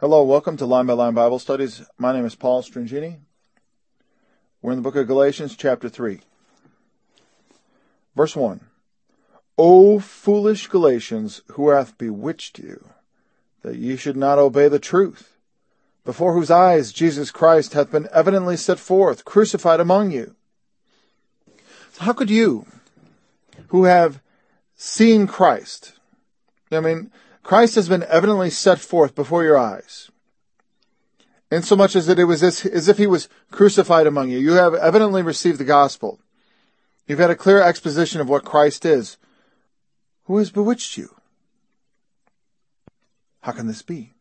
Hello, welcome to Line by Line Bible Studies. My name is Paul Strangini. We're in the book of Galatians, chapter 3. Verse 1. O foolish Galatians, who hath bewitched you, that ye should not obey the truth, before whose eyes Jesus Christ hath been evidently set forth, crucified among you. So how could you, who have seen Christ, Christ has been evidently set forth before your eyes, insomuch as that it was as if he was crucified among you. You have evidently received the gospel. You've had a clear exposition of what Christ is. Who has bewitched you? How can this be?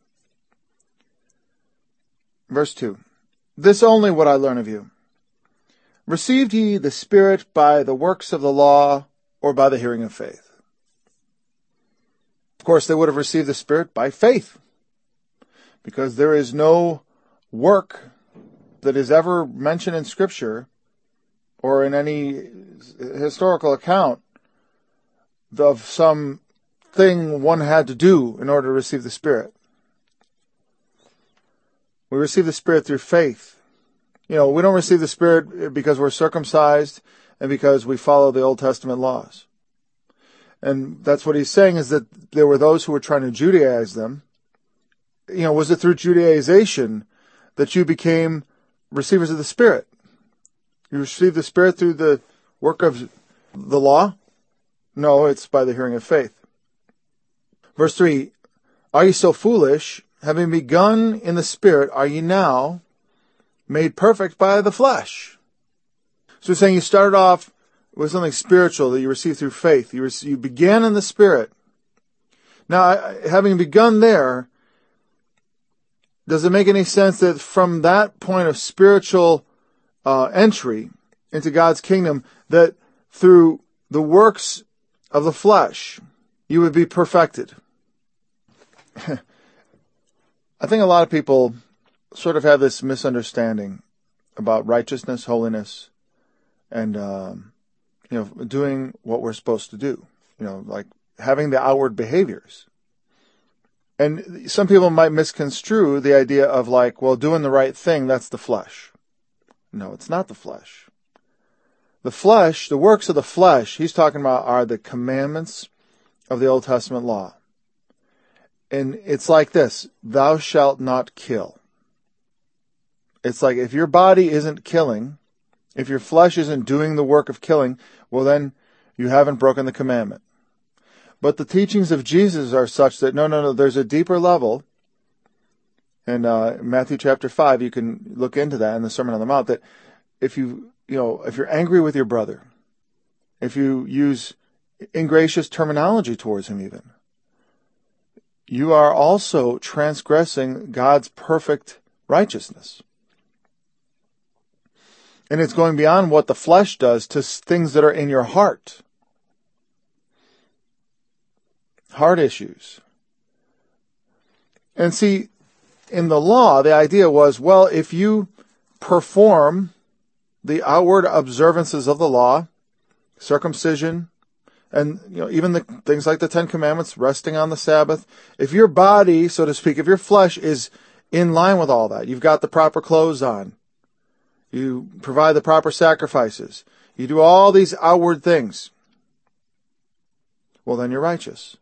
Verse 2. This only would I learn of you. Received ye the Spirit by the works of the law, or by the hearing of faith? Of course, they would have received the Spirit by faith, because there is no work that is ever mentioned in Scripture or in any historical account of some thing one had to do in order to receive the Spirit. We receive the Spirit through faith. We don't receive the Spirit because we're circumcised and because we follow the Old Testament laws. And that's what he's saying, is that there were those who were trying to Judaize them. Was it through Judaization that you became receivers of the Spirit? You received the Spirit through the work of the law? No, it's by the hearing of faith. Verse 3, Are ye so foolish, having begun in the Spirit, are ye now made perfect by the flesh? So he's saying you started off with something spiritual that you received through faith. You began in the Spirit. Now, having begun there, does it make any sense that from that point of spiritual entry into God's kingdom, that through the works of the flesh, you would be perfected? I think a lot of people sort of have this misunderstanding about righteousness, holiness, and doing what we're supposed to do, like having the outward behaviors. And some people might misconstrue the idea of doing the right thing, that's the flesh. No, it's not the flesh. The flesh, the works of the flesh, he's talking about are the commandments of the Old Testament law. And it's like this, thou shalt not kill. It's like if your body isn't killing, if your flesh isn't doing the work of killing, well then you haven't broken the commandment. But the teachings of Jesus are such that no, there's a deeper level. In Matthew chapter 5, you can look into that in the Sermon on the Mount, that if you're angry with your brother, if you use ingracious terminology towards him even, you are also transgressing God's perfect righteousness. And it's going beyond what the flesh does to things that are in your heart. Heart issues. And see, in the law, the idea was, well, if you perform the outward observances of the law, circumcision, and even the things like the Ten Commandments, resting on the Sabbath, if your body, so to speak, if your flesh is in line with all that, you've got the proper clothes on, you provide the proper sacrifices, you do all these outward things, well, then you're righteous.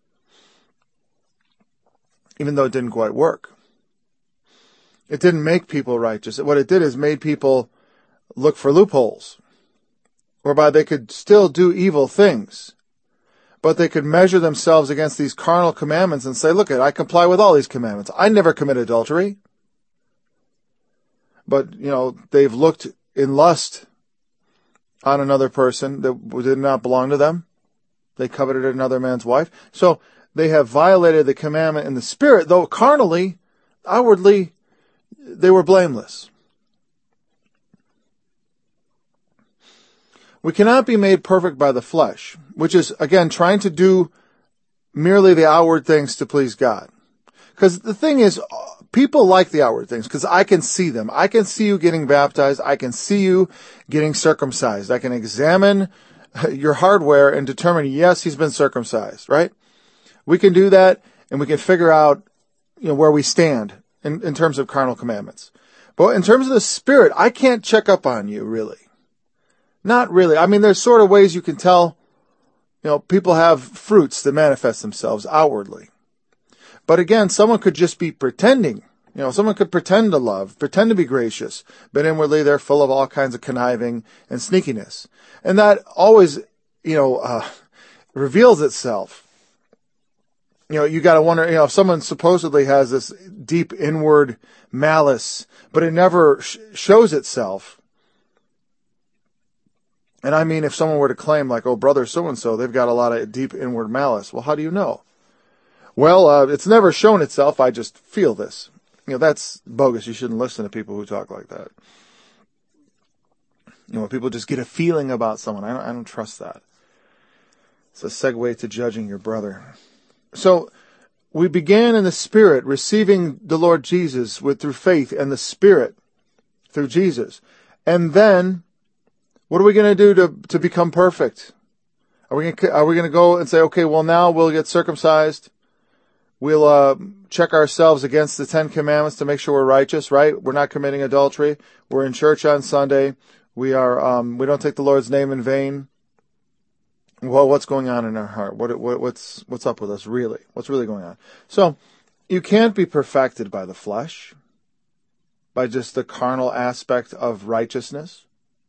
Even though it didn't quite work. It didn't make people righteous. What it did is made people look for loopholes, whereby they could still do evil things, but they could measure themselves against these carnal commandments and say, look, I comply with all these commandments. I never commit adultery. But, they've looked in lust on another person that did not belong to them. They coveted another man's wife. So they have violated the commandment in the Spirit, though carnally, outwardly, they were blameless. We cannot be made perfect by the flesh, which is, again, trying to do merely the outward things to please God. Because the thing is, people like the outward things because I can see them. I can see you getting baptized. I can see you getting circumcised. I can examine your hardware and determine, yes, he's been circumcised, right? We can do that, and we can figure out where we stand in terms of carnal commandments. But in terms of the Spirit, I can't check up on you, really. Not really. I mean, there's sort of ways you can tell, people have fruits that manifest themselves outwardly. But again, someone could just be pretending. Someone could pretend to love, pretend to be gracious, but inwardly they're full of all kinds of conniving and sneakiness. And that always, reveals itself. You gotta wonder, if someone supposedly has this deep inward malice, but it never shows itself. And I mean, if someone were to claim like, oh, brother so-and-so, they've got a lot of deep inward malice. Well, how do you know? Well, it's never shown itself. I just feel this. That's bogus. You shouldn't listen to people who talk like that. When people just get a feeling about someone, I don't trust that. It's a segue to judging your brother. So we began in the Spirit, receiving the Lord Jesus through faith and the Spirit through Jesus. And then, what are we going to do to become perfect? Are we going to go and say, okay, well now we'll get circumcised. We'll check ourselves against the 10 Commandments to make sure we're righteous, right? We're not committing adultery. We're in church on Sunday. We don't take the Lord's name in vain. Well, what's going on in our heart? What's up with us really? What's really going on? So, you can't be perfected by the flesh, by just the carnal aspect of righteousness.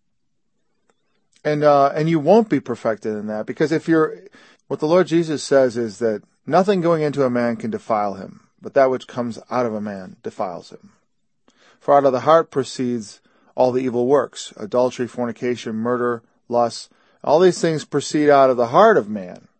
And you won't be perfected in that, because what the Lord Jesus says is that nothing going into a man can defile him, but that which comes out of a man defiles him. For out of the heart proceeds all the evil works, adultery, fornication, murder, lust. All these things proceed out of the heart of man,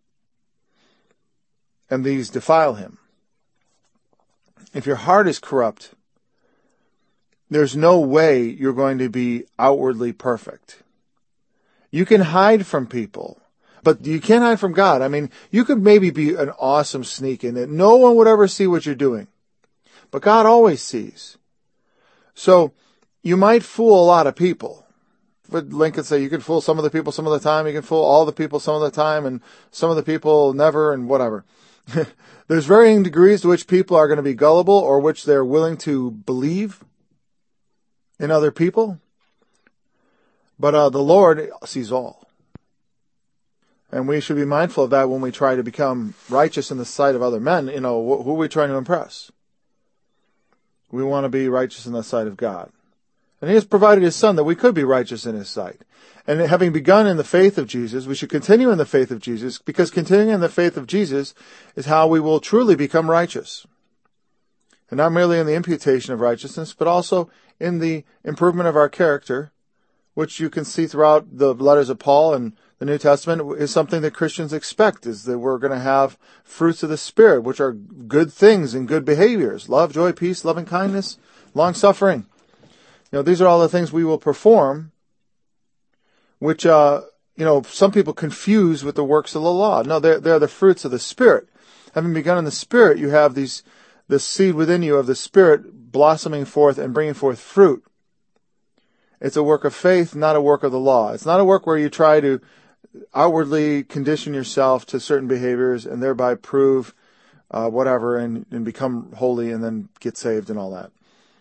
and these defile him. If your heart is corrupt, there's no way you're going to be outwardly perfect. You can hide from people, but you can't hide from God. I mean, you could maybe be an awesome sneak in that no one would ever see what you're doing, but God always sees. So you might fool a lot of people. But Lincoln say you can fool some of the people some of the time, you can fool all the people some of the time, and some of the people never, and whatever. There's varying degrees to which people are going to be gullible, or which they're willing to believe in other people. But the Lord sees all. And we should be mindful of that when we try to become righteous in the sight of other men. Who are we trying to impress? We want to be righteous in the sight of God. And He has provided His Son that we could be righteous in His sight. And having begun in the faith of Jesus, we should continue in the faith of Jesus, because continuing in the faith of Jesus is how we will truly become righteous. And not merely in the imputation of righteousness, but also in the improvement of our character, which you can see throughout the letters of Paul and the New Testament, is something that Christians expect, is that we're going to have fruits of the Spirit, which are good things and good behaviors. Love, joy, peace, loving kindness, long-suffering. These are all the things we will perform, which, some people confuse with the works of the law. No, they're the fruits of the Spirit. Having begun in the Spirit, you have the seed within you of the Spirit blossoming forth and bringing forth fruit. It's a work of faith, not a work of the law. It's not a work where you try to outwardly condition yourself to certain behaviors and thereby prove whatever and become holy and then get saved and all that.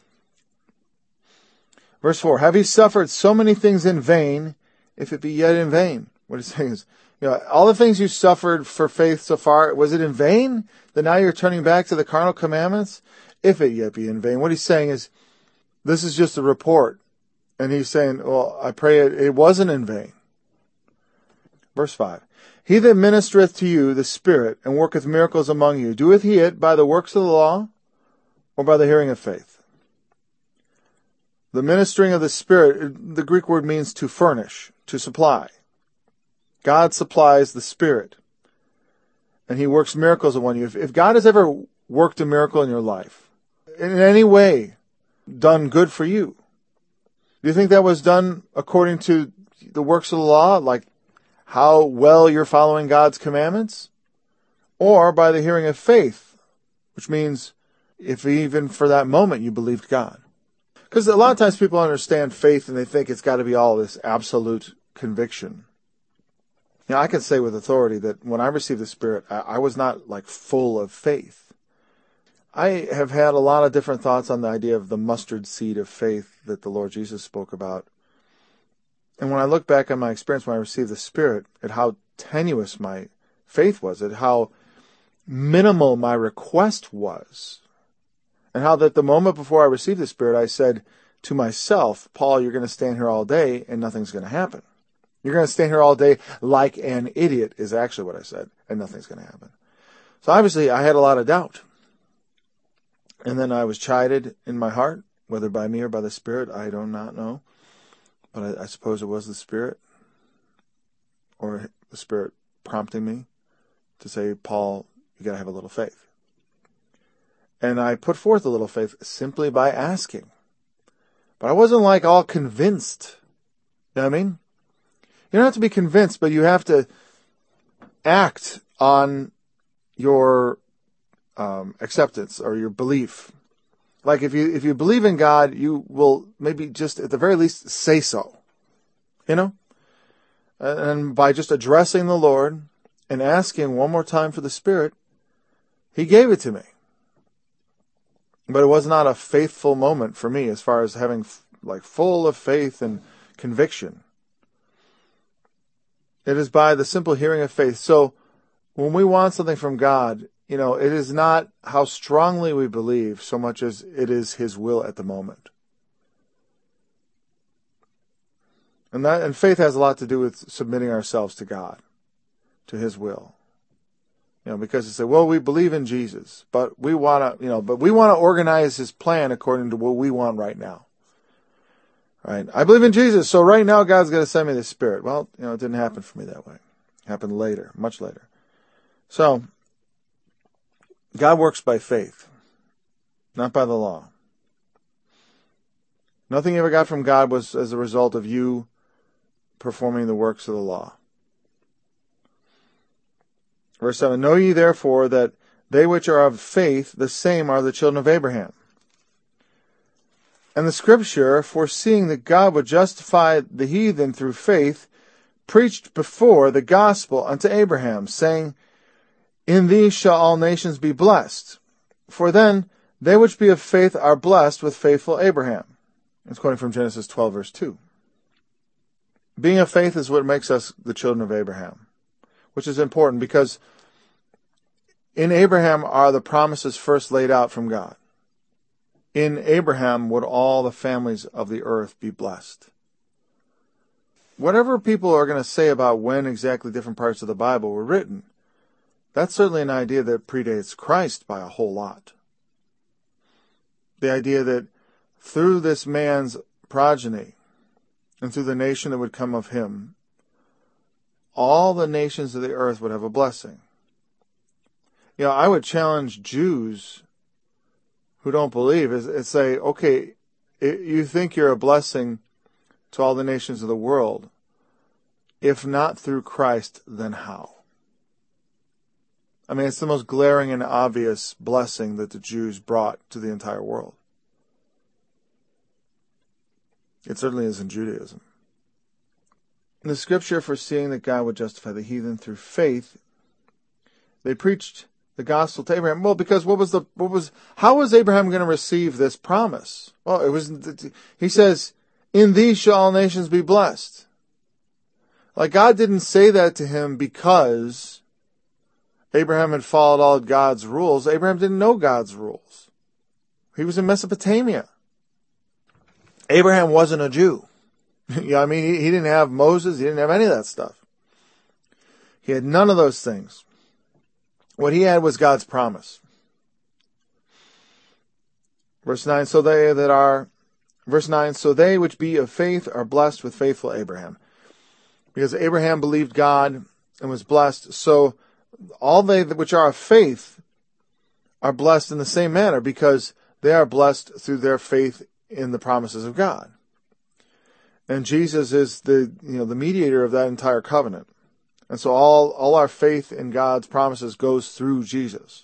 Verse 4, have ye suffered so many things in vain, if it be yet in vain? What he's saying is, all the things you suffered for faith so far, was it in vain that now you're turning back to the carnal commandments? If it yet be in vain. What he's saying is, this is just a report. And he's saying, well, I pray it wasn't in vain. Verse 5, he that ministereth to you the Spirit and worketh miracles among you, doeth he it by the works of the law or by the hearing of faith? The ministering of the Spirit, the Greek word means to furnish, to supply. God supplies the Spirit, and He works miracles among you. If God has ever worked a miracle in your life, in any way done good for you, do you think that was done according to the works of the law, like how well you're following God's commandments? Or by the hearing of faith, which means if even for that moment you believed God? Because a lot of times people understand faith and they think it's got to be all this absolute conviction. I can say with authority that when I received the Spirit, I was not like full of faith. I have had a lot of different thoughts on the idea of the mustard seed of faith that the Lord Jesus spoke about. And when I look back on my experience when I received the Spirit, at how tenuous my faith was, at how minimal my request was, and how that the moment before I received the Spirit, I said to myself, Paul, you're going to stand here all day and nothing's going to happen. You're going to stand here all day like an idiot is actually what I said, and nothing's going to happen. So obviously I had a lot of doubt. And then I was chided in my heart, whether by me or by the Spirit, I do not know. But I suppose it was the Spirit, or the Spirit prompting me to say, Paul, you got to have a little faith. And I put forth a little faith simply by asking. But I wasn't like all convinced. You know what I mean? You don't have to be convinced, but you have to act on your acceptance or your belief. Like if you believe in God, you will maybe just at the very least say so. You know? And by just addressing the Lord and asking one more time for the Spirit, He gave it to me. But it was not a faithful moment for me as far as having like full of faith and conviction. It is by the simple hearing of faith. So when we want something from God, it is not how strongly we believe so much as it is His will at the moment. And faith has a lot to do with submitting ourselves to God, to His will. Because you say, well, we believe in Jesus, but we want to, organize His plan according to what we want right now. Right? I believe in Jesus, so right now God's going to send me the Spirit. Well, it didn't happen for me that way. It happened later, much later. So, God works by faith, not by the law. Nothing you ever got from God was as a result of you performing the works of the law. Verse 7, know ye therefore that they which are of faith, the same are the children of Abraham. And the Scripture, foreseeing that God would justify the heathen through faith, preached before the gospel unto Abraham, saying, in thee shall all nations be blessed. For then they which be of faith are blessed with faithful Abraham. It's quoting from Genesis 12, verse 2. Being of faith is what makes us the children of Abraham, which is important because in Abraham are the promises first laid out from God. In Abraham would all the families of the earth be blessed. Whatever people are going to say about when exactly different parts of the Bible were written, that's certainly an idea that predates Christ by a whole lot. The idea that through this man's progeny and through the nation that would come of him, all the nations of the earth would have a blessing. I would challenge Jews who don't believe and say, okay, you think you're a blessing to all the nations of the world. If not through Christ, then how? I mean, it's the most glaring and obvious blessing that the Jews brought to the entire world. It certainly is in Judaism. In the Scripture, foreseeing that God would justify the heathen through faith, they preached the gospel to Abraham. Well, because how was Abraham going to receive this promise? Well, he says, in thee shall all nations be blessed. Like God didn't say that to him because Abraham had followed all God's rules. Abraham didn't know God's rules. He was in Mesopotamia. Abraham wasn't a Jew. He didn't have Moses. He didn't have any of that stuff. He had none of those things. What he had was God's promise. Verse 9, so they which be of faith are blessed with faithful Abraham. Because Abraham believed God and was blessed, so all they which are of faith are blessed in the same manner because they are blessed through their faith in the promises of God. And Jesus is the mediator of that entire covenant. And so all our faith in God's promises goes through Jesus.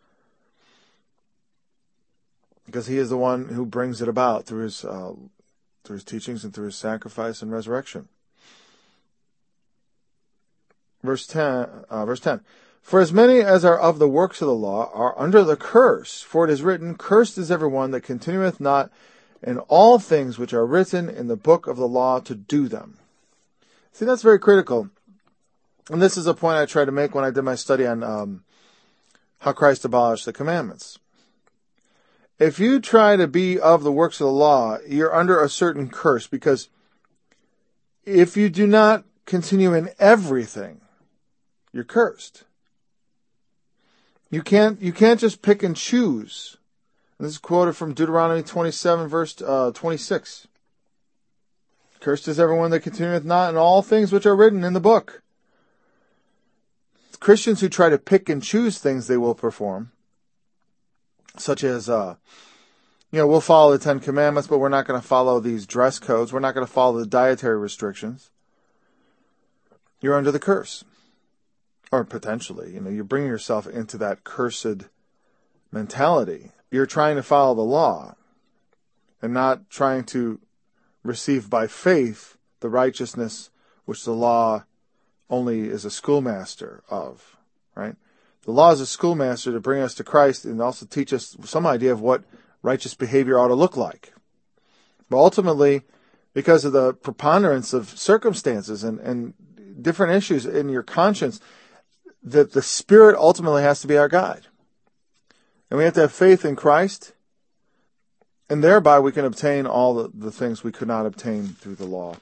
Because He is the one who brings it about through His teachings and through His sacrifice and resurrection. Verse 10. For as many as are of the works of the law are under the curse, for it is written, Cursed is every one that continueth not in all things which are written in the book of the law to do them. See, that's very critical. And this is a point I tried to make when I did my study on how Christ abolished the commandments. If you try to be of the works of the law, you're under a certain curse, because if you do not continue in everything, you're cursed. You can't just pick and choose. And this is quoted from Deuteronomy 27, verse 26. Cursed is everyone that continueth not in all things which are written in the book. Christians who try to pick and choose things they will perform, such as, we'll follow the Ten Commandments, but we're not going to follow these dress codes. We're not going to follow the dietary restrictions. You're under the curse. Or potentially, you bring yourself into that cursed mentality. You're trying to follow the law and not trying to receive by faith the righteousness which the law only is a schoolmaster of, right? The law is a schoolmaster to bring us to Christ and also teach us some idea of what righteous behavior ought to look like. But ultimately, because of the preponderance of circumstances and different issues in your conscience, that the Spirit ultimately has to be our guide. And we have to have faith in Christ, and thereby we can obtain all the things we could not obtain through the law.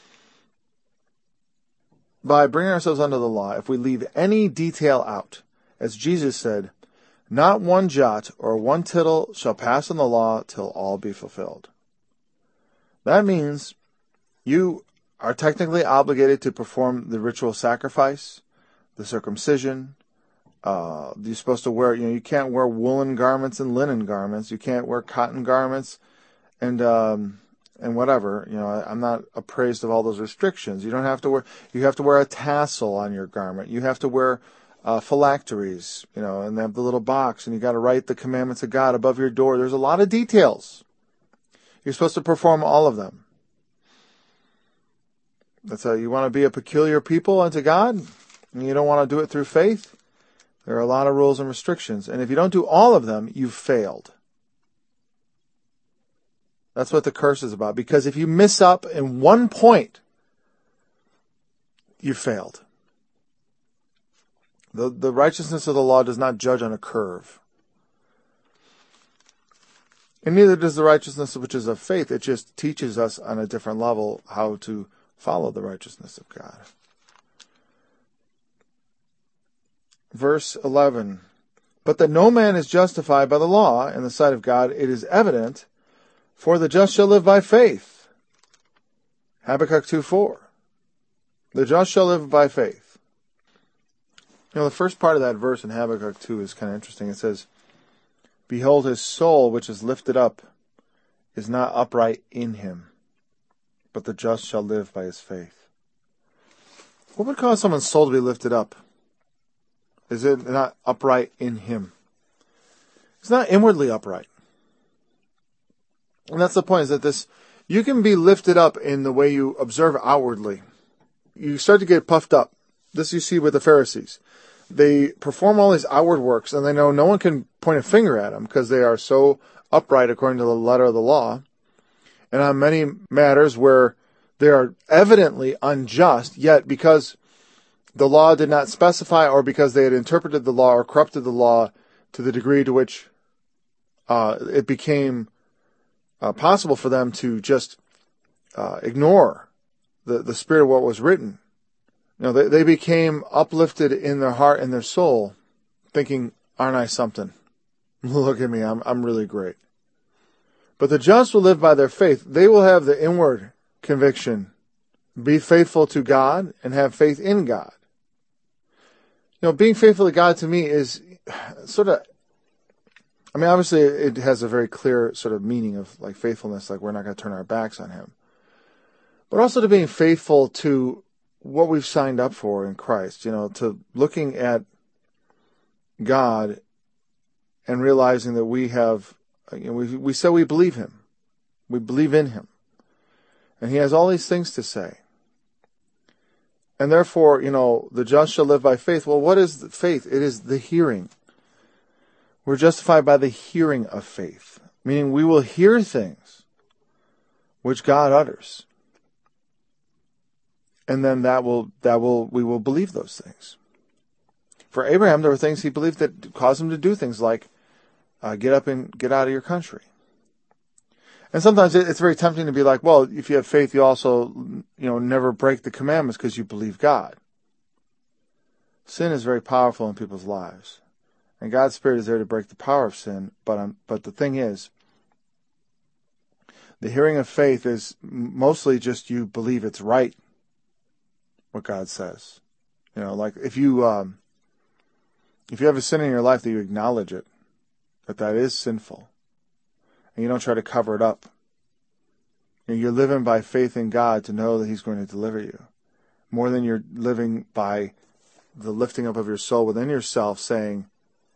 By bringing ourselves under the law, if we leave any detail out, as Jesus said, not one jot or one tittle shall pass in the law till all be fulfilled. That means you are technically obligated to perform the ritual sacrifice, the circumcision. You're supposed to wear, you can't wear woolen garments and linen garments. You can't wear cotton garments and whatever. I'm not appraised of all those restrictions. You have to wear a tassel on your garment. You have to wear phylacteries, and they have the little box, and you got to write the commandments of God above your door. There's a lot of details. You're supposed to perform all of them. That's how you want to be a peculiar people unto God, and you don't want to do it through faith. There are a lot of rules and restrictions, and if you don't do all of them, you've failed. That's what the curse is about, because if you miss up in one point, you failed. The righteousness of the law does not judge on a curve. And neither does the righteousness which is of faith. It just teaches us on a different level how to follow the righteousness of God. Verse 11. But that no man is justified by the law in the sight of God, it is evident, for the just shall live by faith. Habakkuk 2:4. The just shall live by faith. The first part of that verse in Habakkuk 2 is kind of interesting. It says, Behold, his soul, which is lifted up, is not upright in him, but the just shall live by his faith. What would cause someone's soul to be lifted up? Is it not upright in him? It's not inwardly upright. And that's the point, is that you can be lifted up in the way you observe outwardly. You start to get puffed up. This you see with the Pharisees. They perform all these outward works, and they know no one can point a finger at them because they are so upright according to the letter of the law. And on many matters where they are evidently unjust, yet because the law did not specify, or because they had interpreted the law or corrupted the law to the degree to which it became possible for them to just ignore the spirit of what was written. They became uplifted in their heart and their soul, thinking, aren't I something? Look at me, I'm really great. But the just will live by their faith. They will have the inward conviction, be faithful to God and have faith in God. Being faithful to God to me is sort of, obviously it has a very clear sort of meaning of like faithfulness, like we're not going to turn our backs on Him. But also to being faithful to what we've signed up for in Christ, to looking at God and realizing that we have, we say we believe Him. We believe in Him. And He has all these things to say. And therefore, the just shall live by faith. Well, what is faith? It is the hearing. We're justified by the hearing of faith, meaning we will hear things which God utters. And then we will believe those things. For Abraham, there were things he believed that caused him to do things like get up and get out of your country. And sometimes it's very tempting to be like, well, if you have faith, you also, never break the commandments because you believe God. Sin is very powerful in people's lives. And God's Spirit is there to break the power of sin. But the thing is, the hearing of faith is mostly just you believe it's right, what God says. Like if you have a sin in your life, that you acknowledge it, that is sinful. And you don't try to cover it up. You're living by faith in God to know that He's going to deliver you. More than you're living by the lifting up of your soul within yourself, saying,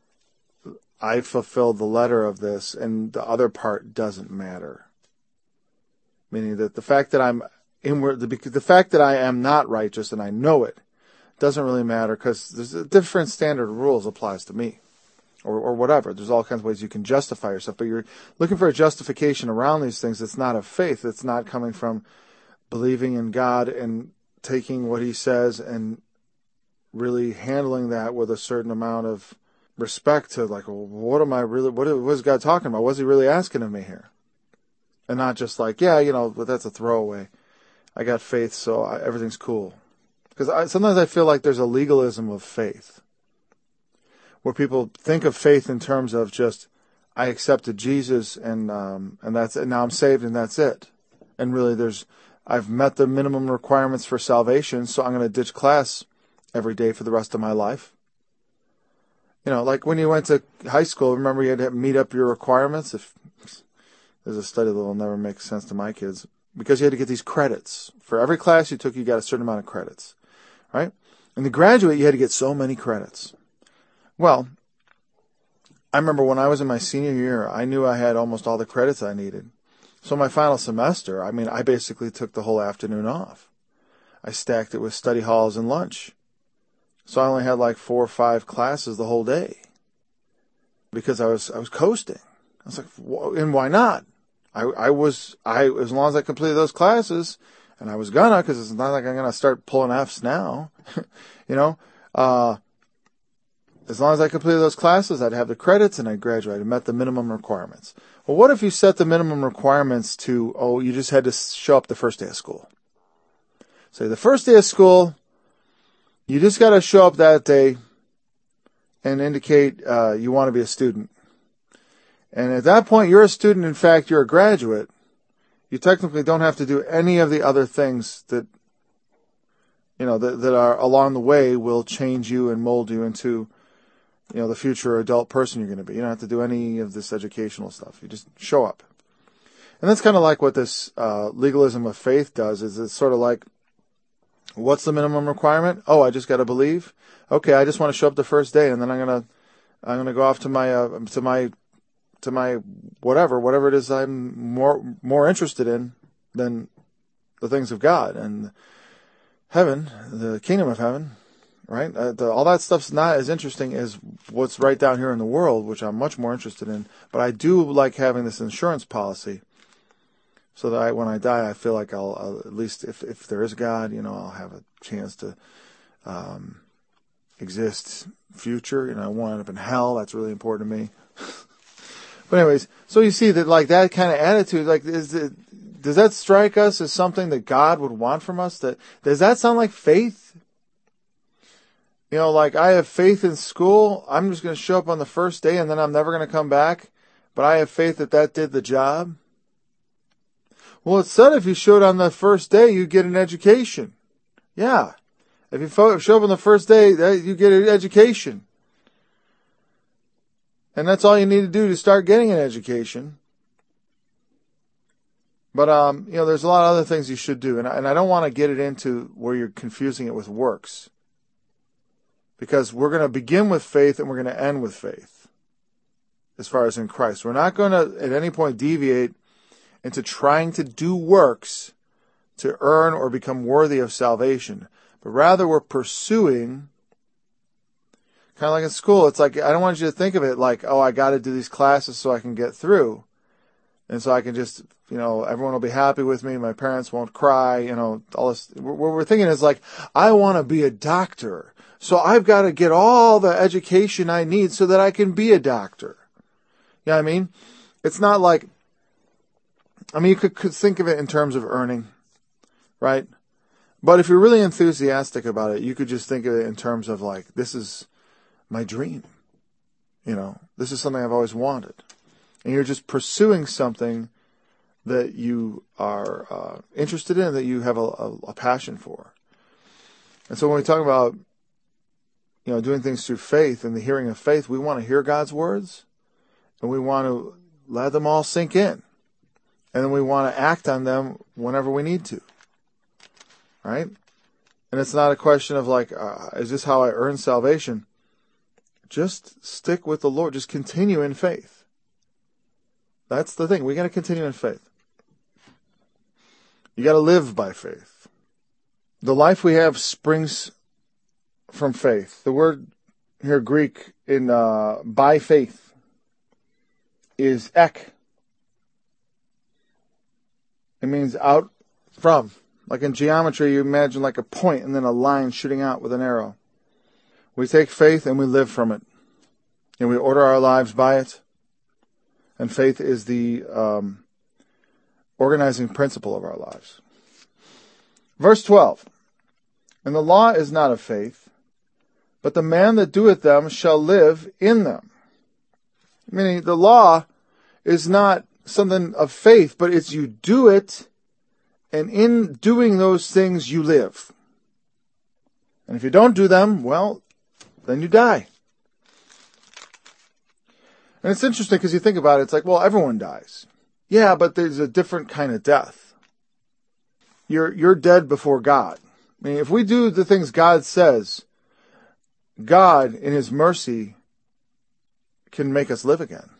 I fulfilled the letter of this and the other part doesn't matter. Meaning that the fact that the fact that I am not righteous and I know it doesn't really matter, because there's a different standard of rules applies to me. Or whatever. There's all kinds of ways you can justify yourself, but you're looking for a justification around these things that's not of faith. It's not coming from believing in God and taking what He says and really handling that with a certain amount of respect to, like, well, what is God talking about? What's He really asking of me here? And not just like, but that's a throwaway. I got faith, so everything's cool. Because sometimes I feel like there's a legalism of faith, where people think of faith in terms of just, I accepted Jesus and that's it. Now I'm saved and that's it. And really I've met the minimum requirements for salvation, so I'm going to ditch class every day for the rest of my life. Like when you went to high school, remember you had to meet up your requirements? If there's a study that will never make sense to my kids, because you had to get these credits. For every class you took, you got a certain amount of credits, right? In the graduate, you had to get so many credits. Well, I remember when I was in my senior year, I knew I had almost all the credits I needed. So my final semester, I basically took the whole afternoon off. I stacked it with study halls and lunch. So I only had like 4 or 5 classes the whole day, because I was coasting. I was like, and why not? As long as I completed those classes, and I was gonna, because it's not like I'm gonna start pulling F's now, as long as I completed those classes, I'd have the credits and I'd graduate. I met the minimum requirements. Well, what if you set the minimum requirements to, you just had to show up the first day of school? Say the first day of school, you just got to show up that day and indicate you want to be a student. And at that point, you're a student. In fact, you're a graduate. You technically don't have to do any of the other things that, that are along the way will change you and mold you into the future adult person you're going to be. You don't have to do any of this educational stuff. You just show up. And that's kind of like what this legalism of faith does, is it's sort of like, what's the minimum requirement? I just got to believe. Okay, I just want to show up the first day, and then I'm going to go off to my whatever it is I'm more interested in than the things of God and heaven, the kingdom of heaven. Right? All that stuff's not as interesting as what's right down here in the world, which I'm much more interested in. But I do like having this insurance policy, so that when I die, I feel like I'll at least, if there is God, I'll have a chance to exist future. I won't end up in hell. That's really important to me. But anyways, so you see that, like, that kind of attitude, like, does that strike us as something that God would want from us? Does that sound like faith? Like, I have faith in school. I'm just going to show up on the first day and then I'm never going to come back. But I have faith that did the job. Well, it said if you showed on the first day, you get an education. Yeah. If you show up on the first day, you get an education. And that's all you need to do to start getting an education. But, there's a lot of other things you should do. And I don't want to get it into where you're confusing it with works. Because we're going to begin with faith and we're going to end with faith, as far as in Christ. We're not going to at any point deviate into trying to do works to earn or become worthy of salvation. but rather we're pursuing, kind of like in school. It's like, I don't want you to think of it like, oh, I got to do these classes so I can get through. And so I can just, everyone will be happy with me. My parents won't cry, all this. What we're thinking is like, I want to be a doctor. So I've got to get all the education I need so that I can be a doctor. You know what I mean? It's not like, you could think of it in terms of earning, right? But if you're really enthusiastic about it, you could just think of it in terms of like, this is my dream. This is something I've always wanted. And you're just pursuing something that you are interested in, that you have a passion for. And so when we talk about, doing things through faith and the hearing of faith, we want to hear God's words and we want to let them all sink in. And then we want to act on them whenever we need to. Right? And it's not a question of like, is this how I earn salvation? Just stick with the Lord. Just continue in faith. That's the thing. We got to continue in faith. You got to live by faith. The life we have springs from faith. The word here, Greek, in by faith, is ek. It means out from. Like in geometry, you imagine like a point and then a line shooting out with an arrow. We take faith and we live from it. And we order our lives by it. And faith is the organizing principle of our lives. Verse 12. And the law is not of faith, but the man that doeth them shall live in them. Meaning the law is not something of faith, but it's you do it, and in doing those things you live. And if you don't do them, well, then you die. And it's interesting because you think about it, it's like, well, everyone dies. Yeah, but there's a different kind of death. You're dead before God. If we do the things God says, God, in His mercy, can make us live again.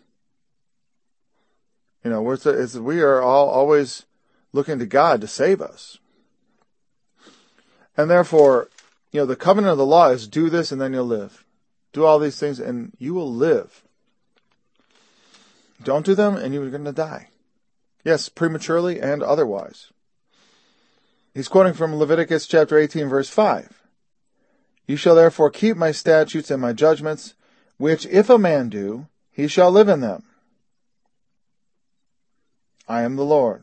We are all always looking to God to save us. And therefore, the covenant of the law is do this and then you'll live. Do all these things and you will live. Don't do them and you're going to die. Yes, prematurely and otherwise. He's quoting from Leviticus chapter 18, verse 5. You shall therefore keep my statutes and my judgments, which if a man do, he shall live in them. I am the Lord.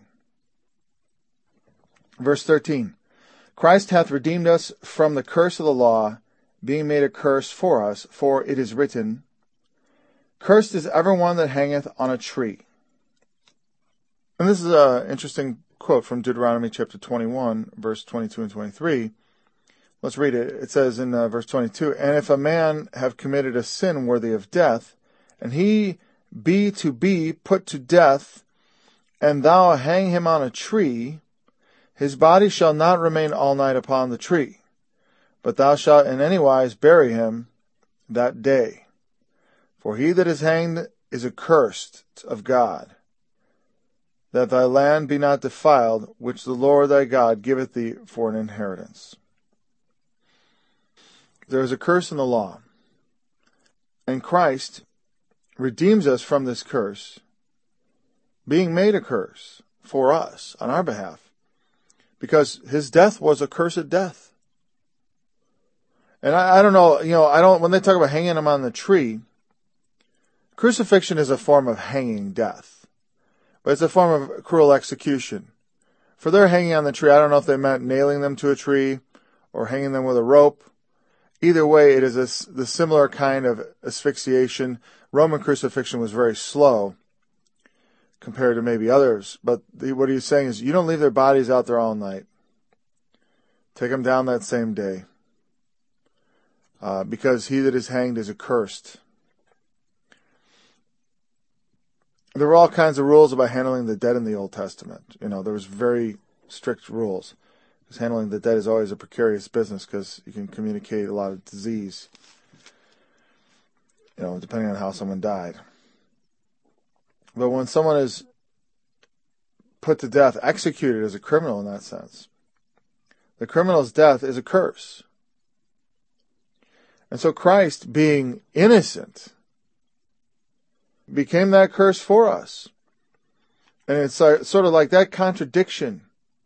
Verse 13. Christ hath redeemed us from the curse of the law, being made a curse for us, for it is written, Cursed is every one that hangeth on a tree. And this is an interesting quote from Deuteronomy chapter 21, verse 22 and 23. Let's read it. It says in verse 22, And if a man have committed a sin worthy of death, and he be to be put to death, and thou hang him on a tree, his body shall not remain all night upon the tree, but thou shalt in any wise bury him that day. For he that is hanged is accursed of God, that thy land be not defiled, which the Lord thy God giveth thee for an inheritance. There is a curse in the law, and Christ redeems us from this curse, being made a curse for us on our behalf, because his death was a cursed death. And I don't know, when they talk about hanging him on the tree, crucifixion is a form of hanging death, but it's a form of cruel execution. For their hanging on the tree, I don't know if they meant nailing them to a tree or hanging them with a rope. Either way, it is the similar kind of asphyxiation. Roman crucifixion was very slow compared to maybe others. But what he's saying is you don't leave their bodies out there all night. Take them down that same day. Because he that is hanged is accursed. There were all kinds of rules about handling the dead in the Old Testament. There was very strict rules. Because handling the dead is always a precarious business because you can communicate a lot of disease, depending on how someone died. But when someone is put to death, executed as a criminal in that sense, The criminal's death is a curse. And so Christ, being innocent, became that curse for us. And it's sort of like that contradiction.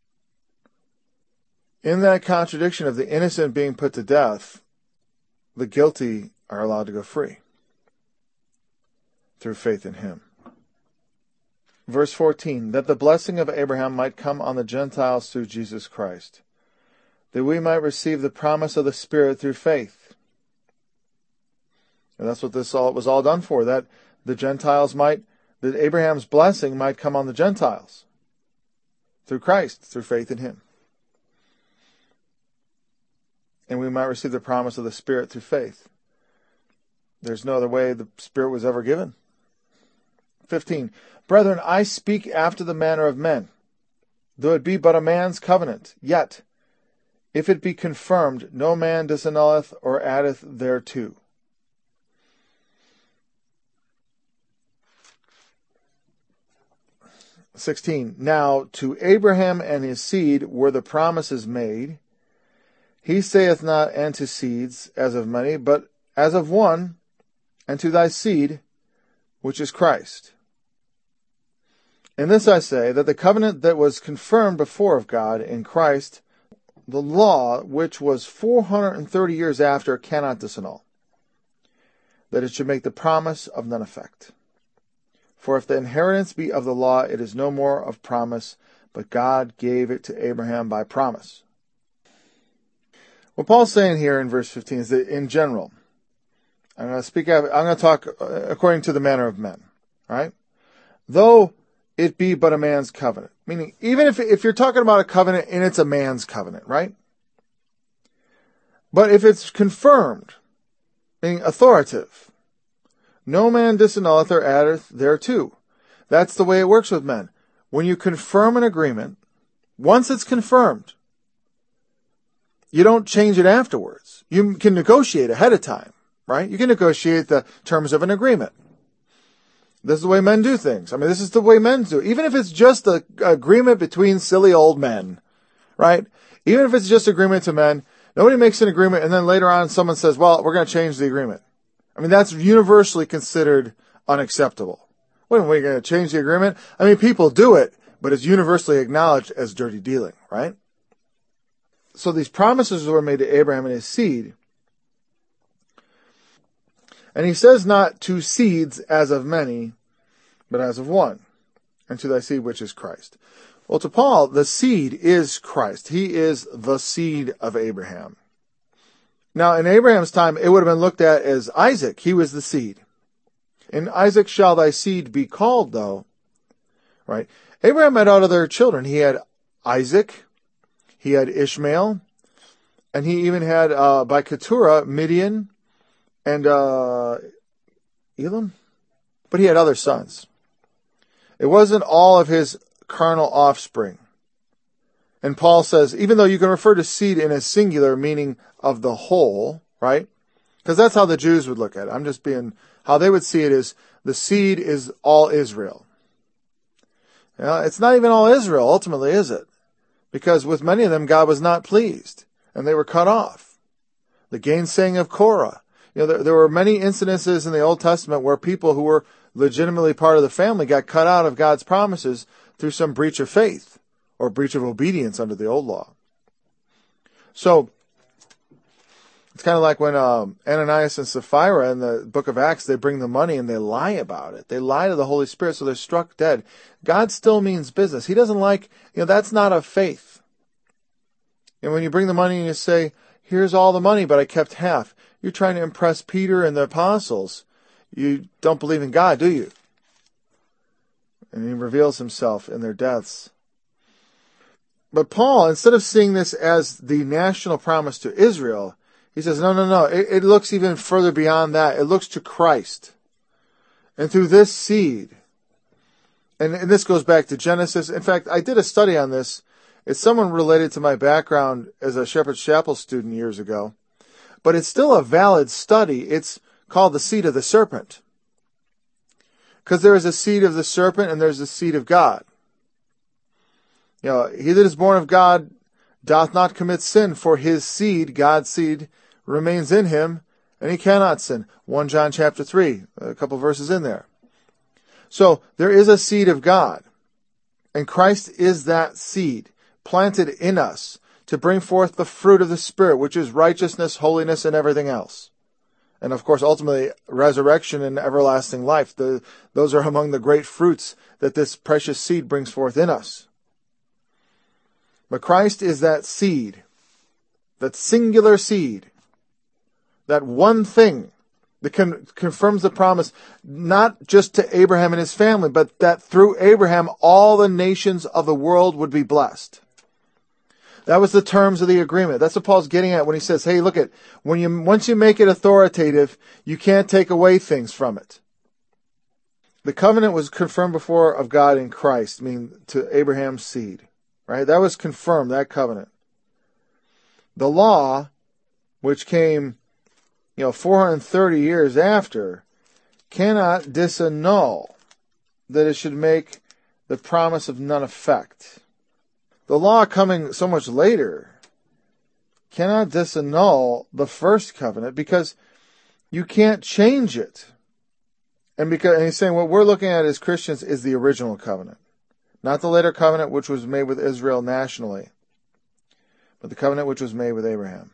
In that contradiction of the innocent being put to death, the guilty are allowed to go free through faith in him. Verse 14, that the blessing of Abraham might come on the Gentiles through Jesus Christ, that we might receive the promise of the Spirit through faith. And that's what this was all done for, that the Gentiles that Abraham's blessing might come on the Gentiles through Christ, through faith in him. And we might receive the promise of the Spirit through faith. There's no other way the Spirit was ever given. 15, brethren, I speak after the manner of men, though it be but a man's covenant, yet, if it be confirmed, no man disannulleth or addeth thereto. Now to Abraham and his seed were the promises made. He saith not, and to seeds, as of many, but as of one, and to thy seed, which is Christ. In this I say, that the covenant that was confirmed before of God in Christ, the law, which was 430 years after, cannot disannul, that it should make the promise of none effect. For if the inheritance be of the law, it is no more of promise, but God gave it to Abraham by promise. What Paul's saying here in verse 15 is that in general, I'm going to talk according to the manner of men, all right? Though it be but a man's covenant, meaning even if you're talking about a covenant and it's a man's covenant, right? But if it's confirmed, meaning authoritative, no man disannulleth or addeth thereto. That's the way it works with men. When you confirm an agreement, once it's confirmed, you don't change it afterwards. You can negotiate ahead of time, right? You can negotiate the terms of an agreement. This is the way men do things. I mean, this is the way men do. Even if it's just an agreement between silly old men, right? Even if it's just agreement to men, nobody makes an agreement and then later on someone says, well, we're going to change the agreement. I mean, that's universally considered unacceptable. When are we going to change the agreement? I mean, people do it, but it's universally acknowledged as dirty dealing, right? So these promises were made to Abraham and his seed. And he says not to seeds as of many, but as of one, and to thy seed which is Christ. Well, to Paul, the seed is Christ. He is the seed of Abraham. Now, in Abraham's time, it would have been looked at as Isaac. He was the seed. In Isaac shall thy seed be called, though. Right? Abraham had other children. He had Isaac. He had Ishmael. And he even had, by Keturah, Midian and Elam. But he had other sons. It wasn't all of his carnal offspring. And Paul says, even though you can refer to seed in a singular, meaning of the whole, right? Because that's how the Jews would look at it. How they would see it is, the seed is all Israel. You know, it's not even all Israel, ultimately, is it? Because with many of them, God was not pleased, and they were cut off. The gainsaying of Korah. You know, there were many incidences in the Old Testament where people who were legitimately part of the family got cut out of God's promises through some breach of faith or breach of obedience under the old law. So, it's kind of like when Ananias and Sapphira in the book of Acts, they bring the money and they lie about it. They lie to the Holy Spirit, so they're struck dead. God still means business. He doesn't like, that's not of faith. And when you bring the money and you say, here's all the money, but I kept half, you're trying to impress Peter and the apostles. You don't believe in God, do you? And he reveals himself in their deaths. But Paul, instead of seeing this as the national promise to Israel, he says, no. It looks even further beyond that. It looks to Christ. And through this seed, and this goes back to Genesis. In fact, I did a study on this. It's someone related to my background as a Shepherd's Chapel student years ago. But it's still a valid study. It's called the seed of the serpent. Because there is a seed of the serpent and there's a seed of God. He that is born of God doth not commit sin, for his seed, God's seed, remains in him, and he cannot sin. 1 John chapter 3, a couple verses in there. So there is a seed of God, and Christ is that seed planted in us to bring forth the fruit of the Spirit, which is righteousness, holiness, and everything else. And of course, ultimately, resurrection and everlasting life. Those are among the great fruits that this precious seed brings forth in us. But Christ is that seed, that singular seed, that one thing that confirms the promise, not just to Abraham and his family, but that through Abraham, all the nations of the world would be blessed. That was the terms of the agreement. That's what Paul's getting at when he says, hey, look at, once you make it authoritative, you can't take away things from it. The covenant was confirmed before of God in Christ, meaning to Abraham's seed, right? That was confirmed, that covenant. The law, which came, 430 years after, cannot disannul that it should make the promise of none effect. The law coming so much later cannot disannul the first covenant because you can't change it. And he's saying what we're looking at as Christians is the original covenant. Not the later covenant which was made with Israel nationally, but the covenant which was made with Abraham.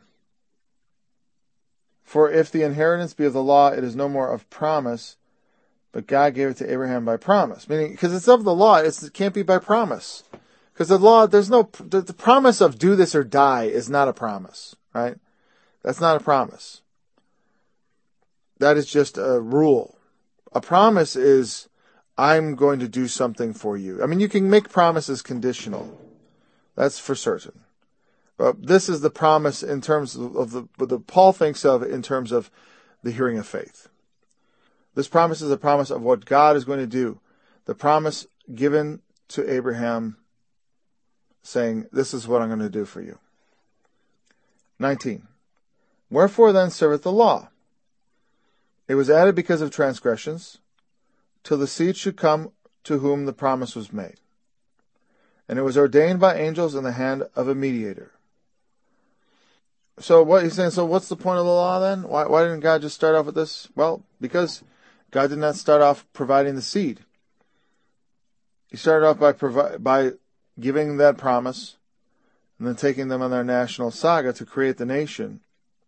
For if the inheritance be of the law, it is no more of promise, but God gave it to Abraham by promise. Meaning, because it's of the law, it can't be by promise. Because the law, the promise of do this or die is not a promise, right? That's not a promise. That is just a rule. A promise is, I'm going to do something for you. I mean, you can make promises conditional. That's for certain. But this is the promise in terms of what Paul thinks of in terms of the hearing of faith. This promise is a promise of what God is going to do. The promise given to Abraham saying, this is what I'm going to do for you. 19. Wherefore then serveth the law? It was added because of transgressions, till the seed should come to whom the promise was made. And it was ordained by angels in the hand of a mediator. So what he's saying, so what's the point of the law then? Why didn't God just start off with this? Well, because God did not start off providing the seed. He started off by giving that promise and then taking them on their national saga to create the nation.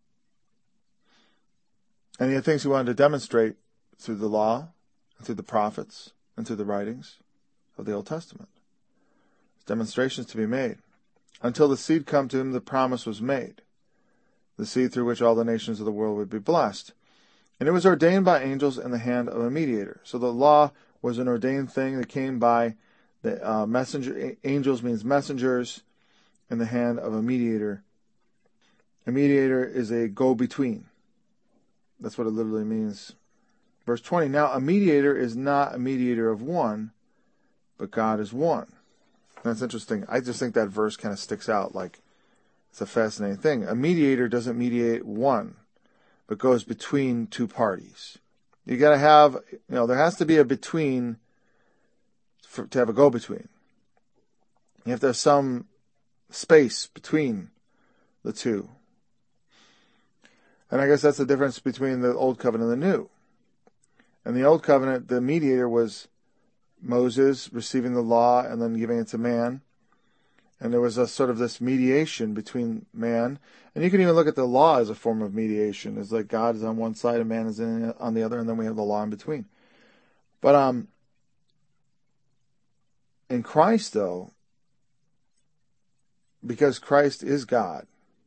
And he had things he wanted to demonstrate through the law, and through the prophets, and through the writings of the Old Testament. There's demonstrations to be made. Until the seed come to him, the promise was made. The seed through which all the nations of the world would be blessed. And it was ordained by angels in the hand of a mediator. So the law was an ordained thing that came by the messenger. Angels means messengers in the hand of a mediator. A mediator is a go-between. That's what it literally means. Verse 20, now a mediator is not a mediator of one, but God is one. That's interesting. I just think that verse kind of sticks out like it's a fascinating thing. A mediator doesn't mediate one, but goes between two parties. You got to have, there has to be a between to have a go-between. You have to have some space between the two. And I guess that's the difference between the Old Covenant and the New. In the Old Covenant, the mediator was Moses receiving the law and then giving it to man. And there was a sort of this mediation between man. And you can even look at the law as a form of mediation. It's like God is on one side and man is on the other, and then we have the law in between. But in Christ, though, because Christ is God,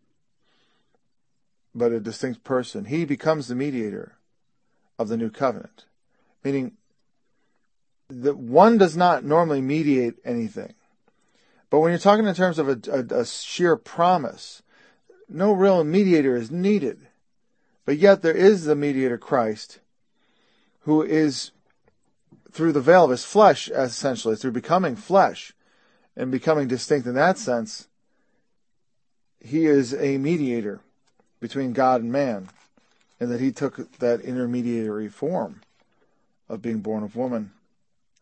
but a distinct person, he becomes the mediator of the new covenant. Meaning, that one does not normally mediate anything. But when you're talking in terms of a sheer promise, no real mediator is needed. But yet there is the mediator, Christ, who is, through the veil of his flesh, essentially, through becoming flesh and becoming distinct in that sense, he is a mediator between God and man, and that he took that intermediary form of being born of woman.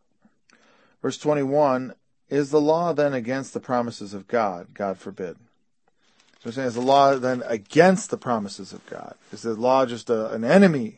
Verse 21, is the law then against the promises of God? God forbid. So we're saying, is the law then against the promises of God? Is the law just an enemy?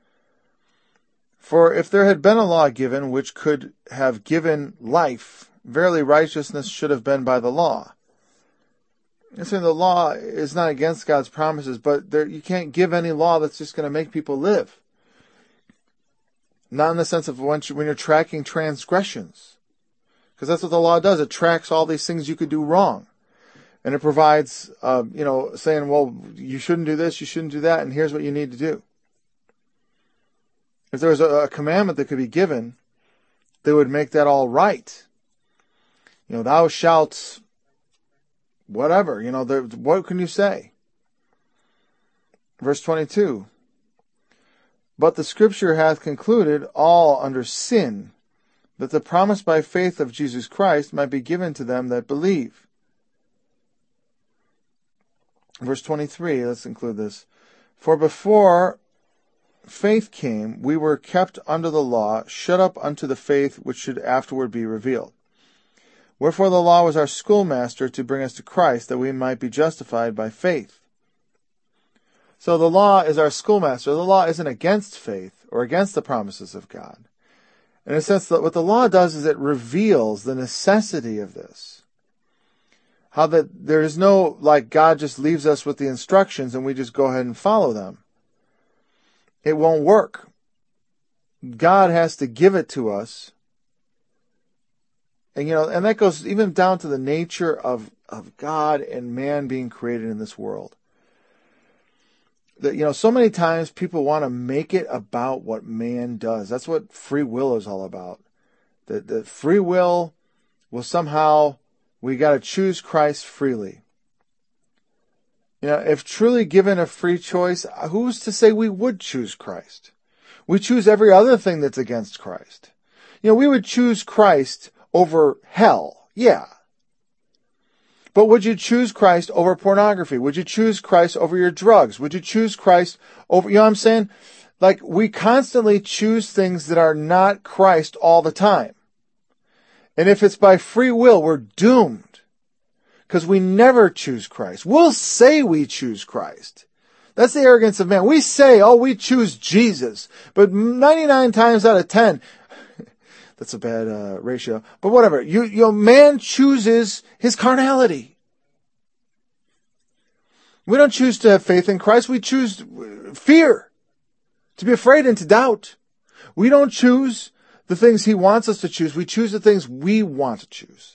For if there had been a law given which could have given life, verily righteousness should have been by the law. And saying the law is not against God's promises, but you can't give any law that's just going to make people live. Not in the sense of when you're tracking transgressions. Because that's what the law does. It tracks all these things you could do wrong. And it provides, saying, well, you shouldn't do this, you shouldn't do that, and here's what you need to do. If there was a commandment that could be given, they would make that all right. Thou shalt, whatever, what can you say? Verse 22. But the Scripture hath concluded all under sin, that the promise by faith of Jesus Christ might be given to them that believe. Verse 23, let's include this. For before faith came, we were kept under the law, shut up unto the faith which should afterward be revealed. Wherefore the law was our schoolmaster to bring us to Christ, that we might be justified by faith. So the law is our schoolmaster. The law isn't against faith or against the promises of God. In a sense, that what the law does is it reveals the necessity of this. How that there is no, God just leaves us with the instructions and we just go ahead and follow them. It won't work. God has to give it to us. And that goes even down to the nature of God and man being created in this world. That, so many times people want to make it about what man does. That's what free will is all about. That free will somehow, we got to choose Christ freely. If truly given a free choice, who's to say we would choose Christ? We choose every other thing that's against Christ. We would choose Christ over hell. Yeah. But would you choose Christ over pornography? Would you choose Christ over your drugs? Would you choose Christ over, what I'm saying? We constantly choose things that are not Christ all the time. And if it's by free will, we're doomed. Because we never choose Christ. We'll say we choose Christ. That's the arrogance of man. We say, we choose Jesus. But 99 times out of 10, that's a bad ratio. But whatever. Man chooses his carnality. We don't choose to have faith in Christ. We choose fear. To be afraid and to doubt. We don't choose the things he wants us to choose. We choose the things we want to choose.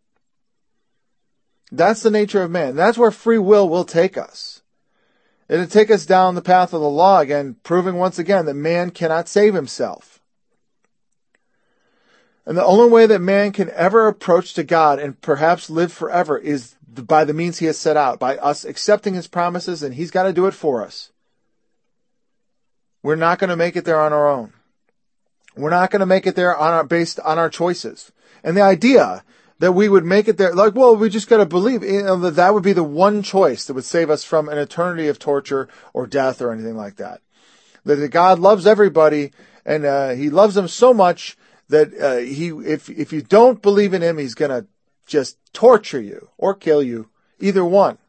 That's the nature of man. That's where free will take us. It'll take us down the path of the law again, proving once again that man cannot save himself. And the only way that man can ever approach to God and perhaps live forever is by the means he has set out, by us accepting his promises, and he's got to do it for us. We're not going to make it there on our own. We're not going to make it there based on our choices. And the idea that we would make it there, we just got to believe that would be the one choice that would save us from an eternity of torture or death or anything like that. That God loves everybody, and he loves them so much that if you don't believe in him, he's going to just torture you or kill you, either one.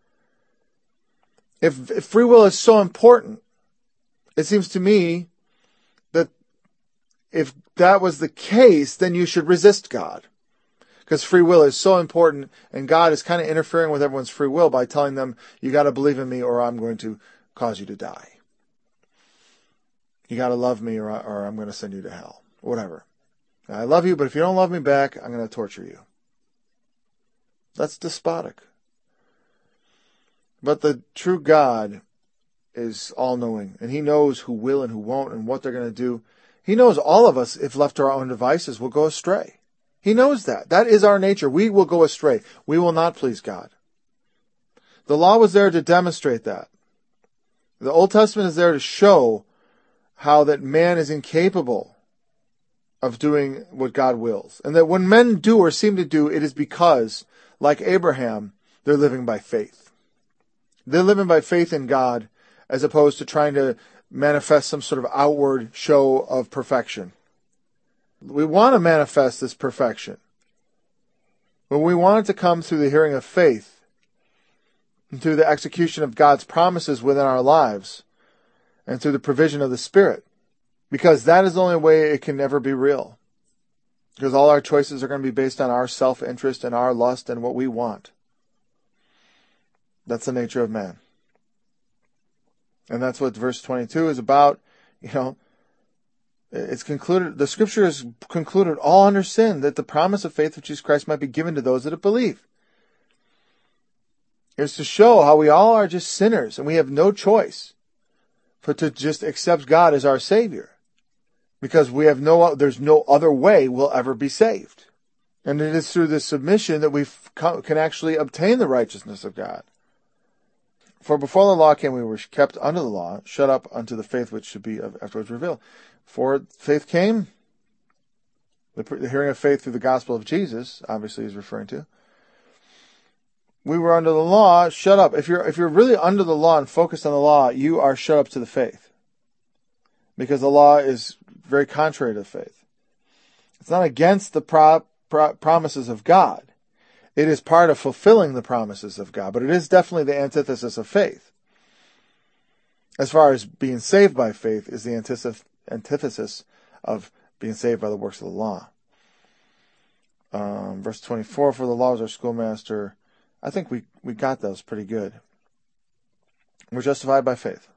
If free will is so important, it seems to me that if that was the case, then you should resist God. Because free will is so important, and God is kind of interfering with everyone's free will by telling them, you got to believe in me or I'm going to cause you to die. You got to love me or I'm going to send you to hell. Whatever. I love you, but if you don't love me back, I'm going to torture you. That's despotic. But the true God is all-knowing, and he knows who will and who won't and what they're going to do. He knows all of us, if left to our own devices, will go astray. He knows that. That is our nature. We will go astray. We will not please God. The law was there to demonstrate that. The Old Testament is there to show how that man is incapable of doing what God wills. And that when men do or seem to do, it is because, like Abraham, they're living by faith. They're living by faith in God as opposed to trying to manifest some sort of outward show of perfection. We want to manifest this perfection. But we want it to come through the hearing of faith. and through the execution of God's promises within our lives, and through the provision of the Spirit. Because that is the only way it can ever be real. Because all our choices are going to be based on our self-interest and our lust and what we want. That's the nature of man. And that's what verse 22 is about. It's concluded, the scripture is concluded all under sin, that the promise of faith of Jesus Christ might be given to those that believe. It's to show how we all are just sinners and we have no choice to just accept God as our Savior. Because there's no other way we'll ever be saved. And it is through this submission that we can actually obtain the righteousness of God. For before the law came, we were kept under the law, shut up unto the faith which should be afterwards revealed. For faith came, the hearing of faith through the gospel of Jesus, obviously he's referring to. We were under the law, shut up. If you're really under the law and focused on the law, you are shut up to the faith. Because the law is very contrary to faith. It's not against the promises of God. It is part of fulfilling the promises of God, but it is definitely the antithesis of faith. As far as being saved by faith is the antithesis of being saved by the works of the law. Verse 24, for the law is our schoolmaster. I think we got those pretty good. We're justified by faith.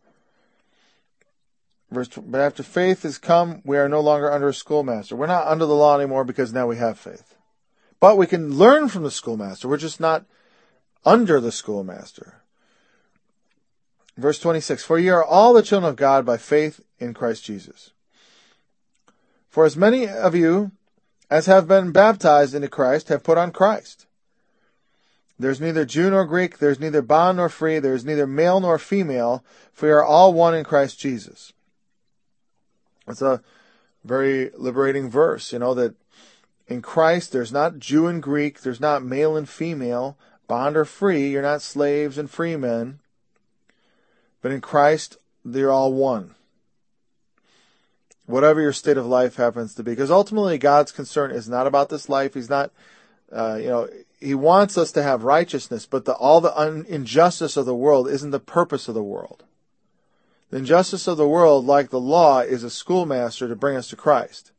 But after faith has come, we are no longer under a schoolmaster. We're not under the law anymore because now we have faith. But we can learn from the schoolmaster. We're just not under the schoolmaster. Verse 26, for ye are all the children of God by faith in Christ Jesus. For as many of you as have been baptized into Christ have put on Christ. There's neither Jew nor Greek, there's neither bond nor free, there's neither male nor female, for we are all one in Christ Jesus. It's a very liberating verse, that in Christ there's not Jew and Greek, there's not male and female, bond or free, you're not slaves and free men. But in Christ, they're all one. Whatever your state of life happens to be. Because ultimately God's concern is not about this life. He's not, He wants us to have righteousness, but all the injustice of the world isn't the purpose of the world. The injustice of the world, like the law, is a schoolmaster to bring us to Christ.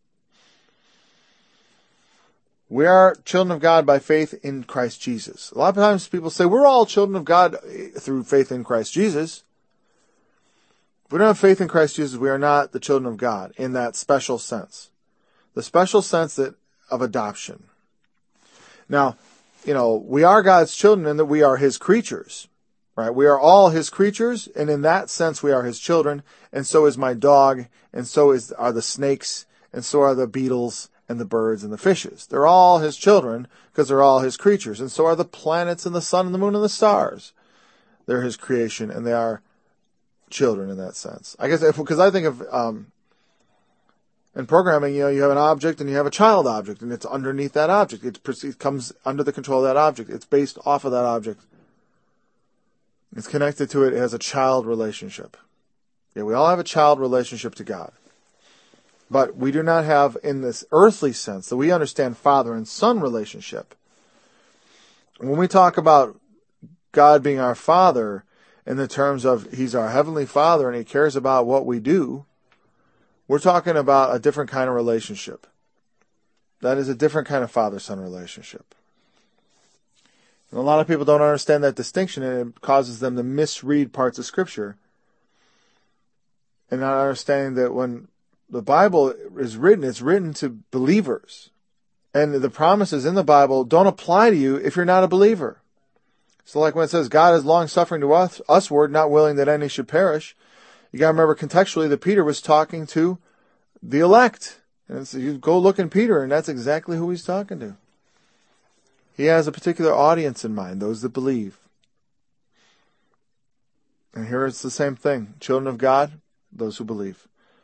We are children of God by faith in Christ Jesus. A lot of times people say, we're all children of God through faith in Christ Jesus. If we don't have faith in Christ Jesus, we are not the children of God in that special sense. The special sense of adoption. Now, we are God's children in that we are His creatures. Right? We are all His creatures, and in that sense we are His children, and so is my dog, and so are the snakes, and so are the beetles, and the birds, and the fishes. They're all His children, because they're all His creatures, and so are the planets, and the sun, and the moon, and the stars. They're His creation, and they are children in that sense. I guess, because I think of, in programming, you have an object, and you have a child object, and it's underneath that object. It comes under the control of that object. It's based off of that object. It's connected to it as a child relationship. Yeah, we all have a child relationship to God. But we do not have, in this earthly sense, that we understand father and son relationship. When we talk about God being our Father, in the terms of He's our Heavenly Father and He cares about what we do, we're talking about a different kind of relationship. That is a different kind of father-son relationship. And a lot of people don't understand that distinction, and it causes them to misread parts of Scripture. And not understanding that when the Bible is written, it's written to believers. And the promises in the Bible don't apply to you if you're not a believer. So like when it says, God is long-suffering to usward, not willing that any should perish, you got to remember contextually that Peter was talking to the elect. And so you go look in Peter, and that's exactly who he's talking to. He has a particular audience in mind, those that believe. And here it's the same thing. Children of God, those who believe.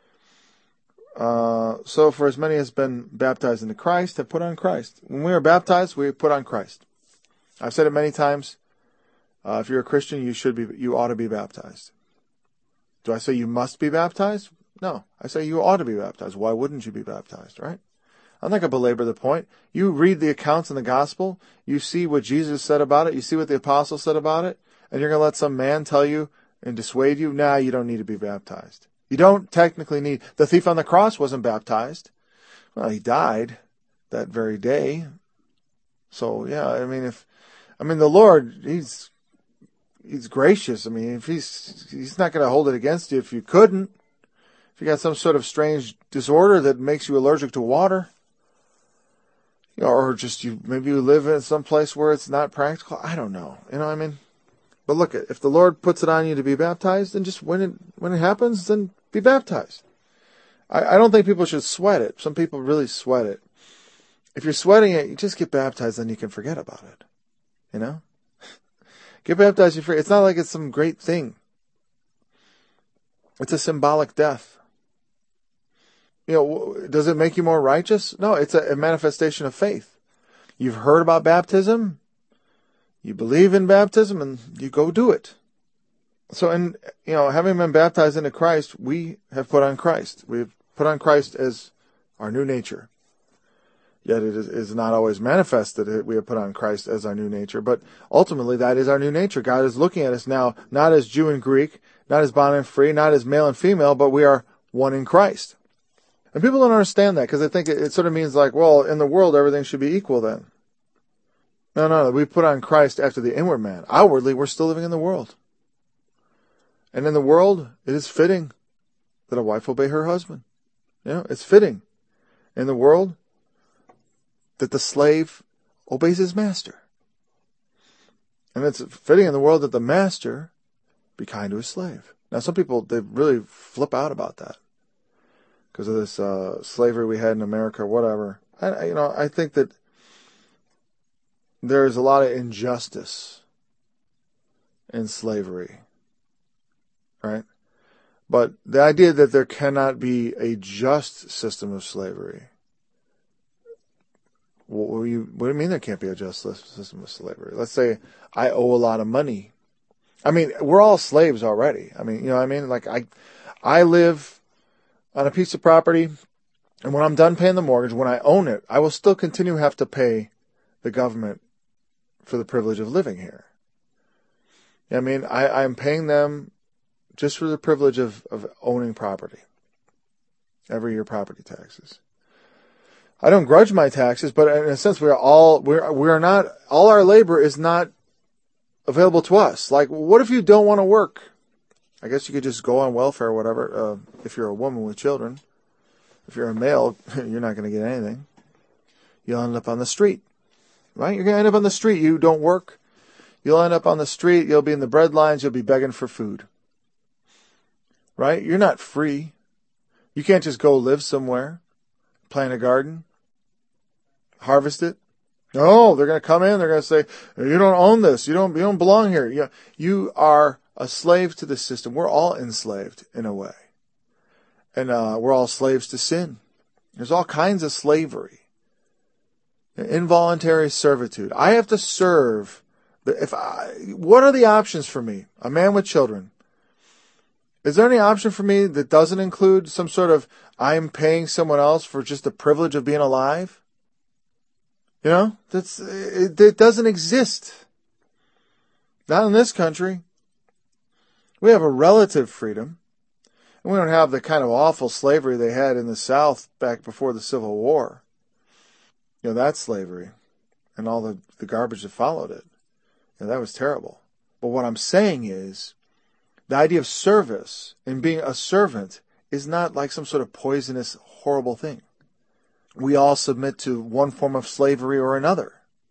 So for as many as been baptized into Christ have put on Christ. When we are baptized, we put on Christ. I've said it many times. If you're a Christian, you ought to be baptized. Do I say you must be baptized? No. I say you ought to be baptized. Why wouldn't you be baptized, right? I'm not going to belabor the point. You read the accounts in the gospel, you see what Jesus said about it, you see what the apostles said about it, and you're going to let some man tell you and dissuade you, nah, you don't need to be baptized. You don't technically need. The thief on the cross wasn't baptized. Well, he died that very day. So yeah, I mean, the Lord, He's gracious. I mean, if He's not going to hold it against you if you couldn't. If you got some sort of strange disorder that makes you allergic to water, or just maybe you live in some place where it's not practical. I don't know. You know what I mean? But look, if the Lord puts it on you to be baptized, then just when it happens, then be baptized. I don't think people should sweat it. Some people really sweat it. If you're sweating it, you just get baptized, then you can forget about it. You know? Get baptized, you forget. It's not like it's some great thing. It's a symbolic death. Does it make you more righteous? No, it's a manifestation of faith. You've heard about baptism. You believe in baptism, and you go do it. So, having been baptized into Christ, we have put on Christ. We've put on Christ as our new nature. Yet it is not always manifested that we have put on Christ as our new nature, but ultimately that is our new nature. God is looking at us now, not as Jew and Greek, not as bond and free, not as male and female, but we are one in Christ. And people don't understand that because they think it sort of means like, well, in the world everything should be equal then. No, we put on Christ after the inward man. Outwardly, we're still living in the world. And in the world, it is fitting that a wife obey her husband. It's fitting in the world that the slave obeys his master. And it's fitting in the world that the master be kind to his slave. Now, some people, they really flip out about that because of this slavery we had in America or whatever. I think that there is a lot of injustice in slavery, right? But the idea that there cannot be a just system of slavery. What do you mean there can't be a just system of slavery? Let's say I owe a lot of money. I mean, we're all slaves already. I mean, like I live on a piece of property, and when I'm done paying the mortgage, when I own it, I will still continue to have to pay the government for the privilege of living here. I mean, I'm paying them just for the privilege of owning property. Every year property taxes. I don't grudge my taxes, but in a sense, we're not, all our labor is not available to us. Like, what if you don't want to work? I guess you could just go on welfare or whatever, if you're a woman with children. If you're a male, you're not going to get anything. You'll end up on the street, right? You're going to end up on the street. You don't work. You'll end up on the street. You'll be in the bread lines. You'll be begging for food, right? You're not free. You can't just go live somewhere, plant a garden, harvest it. No, they're going to come in. They're going to say, you don't own this. You don't belong here. You are a slave to the system. We're all enslaved in a way. And we're all slaves to sin. There's all kinds of slavery. Involuntary servitude. I have to serve. What are the options for me? A man with children. Is there any option for me that doesn't include some sort of I'm paying someone else for just the privilege of being alive? It doesn't exist. Not in this country. We have a relative freedom. And we don't have the kind of awful slavery they had in the South back before the Civil War. That's slavery. And all the garbage that followed it. That was terrible. But what I'm saying is, the idea of service and being a servant is not like some sort of poisonous, horrible thing. We all submit to one form of slavery or another.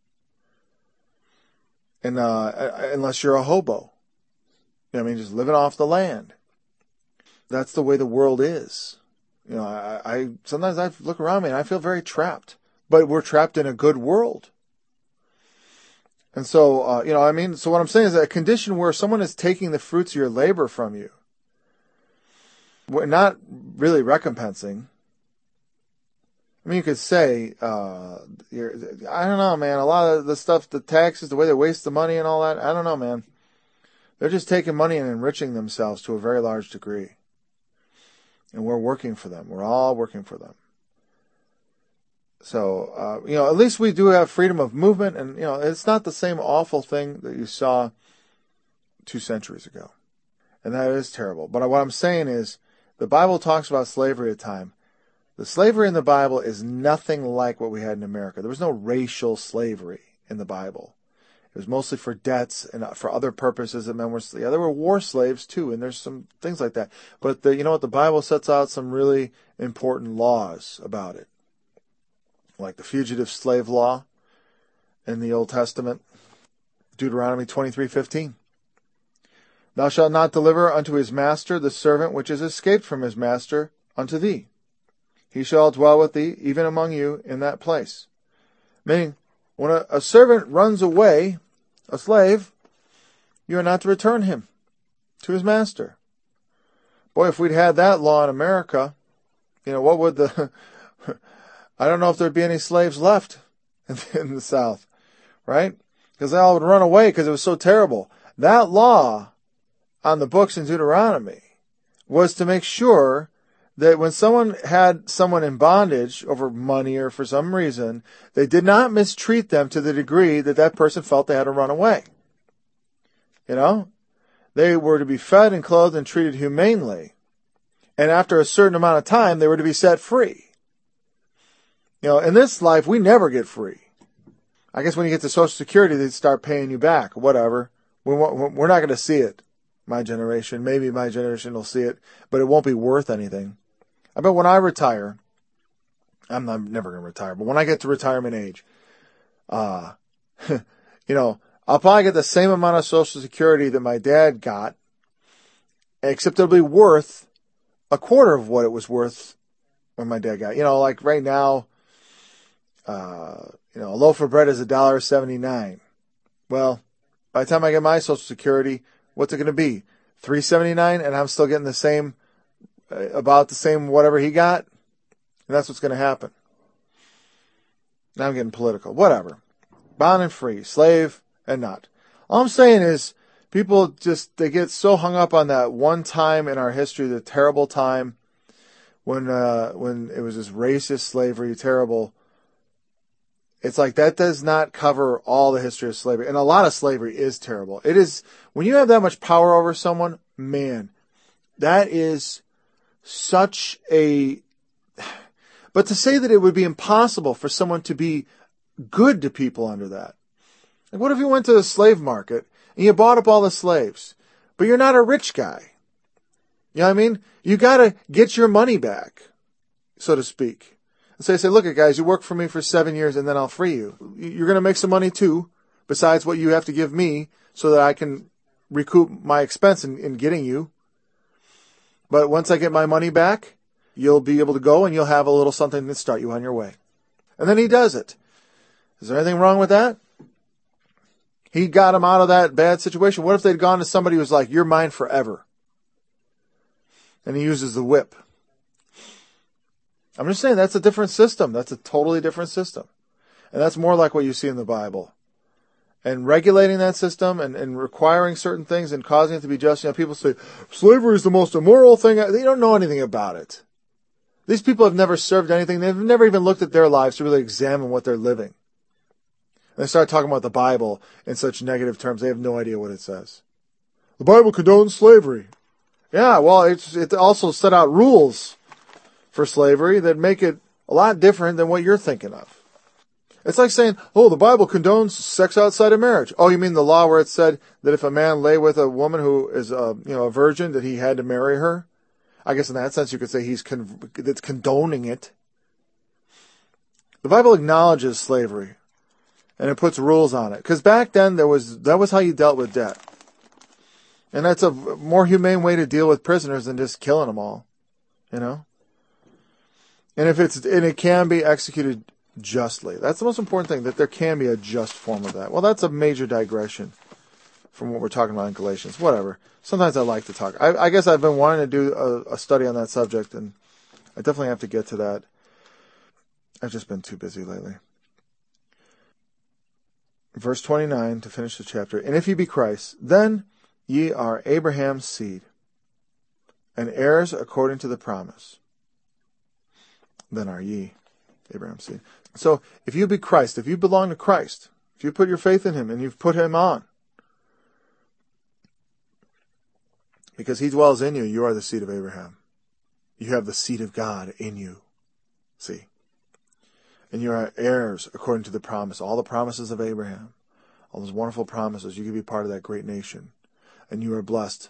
And unless you're a hobo. Just living off the land. That's the way the world is. I sometimes I look around me and I feel very trapped. But we're trapped in a good world. And so, so what I'm saying is that a condition where someone is taking the fruits of your labor from you, we're not really recompensing. You could say, I don't know, man, a lot of the stuff, the taxes, the way they waste the money and all that, I don't know, man. They're just taking money and enriching themselves to a very large degree. And we're working for them. We're all working for them. So, at least we do have freedom of movement, and, it's not the same awful thing that you saw 2 centuries ago. And that is terrible. But what I'm saying is, the Bible talks about slavery at time. The slavery in the Bible is nothing like what we had in America. There was no racial slavery in the Bible. It was mostly for debts and for other purposes that men were, there were war slaves too, and there's some things like that. But the Bible sets out some really important laws about it. Like the fugitive slave law in the Old Testament, Deuteronomy 23:15. Thou shalt not deliver unto his master the servant which is escaped from his master unto thee. He shall dwell with thee, even among you, in that place. Meaning, when a servant runs away, a slave, you are not to return him to his master. Boy, if we'd had that law in America, what would I don't know if there'd be any slaves left in the South, right? Because they all would run away because it was so terrible. That law on the books in Deuteronomy was to make sure that when someone had someone in bondage over money or for some reason, they did not mistreat them to the degree that that person felt they had to run away. They were to be fed and clothed and treated humanely. And after a certain amount of time, they were to be set free. In this life, we never get free. I guess when you get to Social Security, they start paying you back, whatever. We're not going to see it, my generation. Maybe my generation will see it, but it won't be worth anything. I bet when I retire, I'm never going to retire, but when I get to retirement age, I'll probably get the same amount of Social Security that my dad got, except it'll be worth a quarter of what it was worth when my dad got. Like right now, a loaf of bread is $1.79. Well, by the time I get my Social Security, what's it going to be? $3.79, and I'm still getting the same, about the same whatever he got? And that's what's going to happen. Now I'm getting political. Whatever. Bond and free, slave and not. All I'm saying is, people they get so hung up on that one time in our history, the terrible time when it was this racist slavery, terrible. It's like that does not cover all the history of slavery. And a lot of slavery is terrible. It is, when you have that much power over someone, man, that is such a, but to say that it would be impossible for someone to be good to people under that. Like, what if you went to the slave market and you bought up all the slaves, but you're not a rich guy? You know what I mean? You gotta get your money back, so to speak. And so they say, look, guys, you work for me for 7 years and then I'll free you. You're going to make some money too, besides what you have to give me so that I can recoup my expense in getting you. But once I get my money back, you'll be able to go and you'll have a little something to start you on your way. And then he does it. Is there anything wrong with that? He got him out of that bad situation. What if they'd gone to somebody who was like, you're mine forever? And he uses the whip. I'm just saying that's a different system. That's a totally different system. And that's more like what you see in the Bible. And regulating that system and requiring certain things and causing it to be just. People say, slavery is the most immoral thing. They don't know anything about it. These people have never served anything. They've never even looked at their lives to really examine what they're living. And they start talking about the Bible in such negative terms. They have no idea what it says. The Bible condones slavery. Yeah, well, it also set out rules for slavery that make it a lot different than what you're thinking of. It's like saying, oh, the Bible condones sex outside of marriage. Oh, you mean the law where it said that if a man lay with a woman who is a virgin, that he had to marry her? I guess in that sense you could say it's condoning it. The Bible acknowledges slavery, and it puts rules on it. Because back then that was how you dealt with debt. And that's a more humane way to deal with prisoners than just killing them all. And it can be executed justly. That's the most important thing, that there can be a just form of that. Well, that's a major digression from what we're talking about in Galatians. Whatever. Sometimes I like to talk. I guess I've been wanting to do a study on that subject, and I definitely have to get to that. I've just been too busy lately. Verse 29 to finish the chapter. And if ye be Christ, then ye are Abraham's seed, and heirs according to the promise. Then are ye Abraham's seed. So if you be Christ, if you belong to Christ, if you put your faith in him and you've put him on, because he dwells in you, you are the seed of Abraham. You have the seed of God in you. See? And you are heirs according to the promise. All the promises of Abraham. All those wonderful promises. You can be part of that great nation. And you are blessed.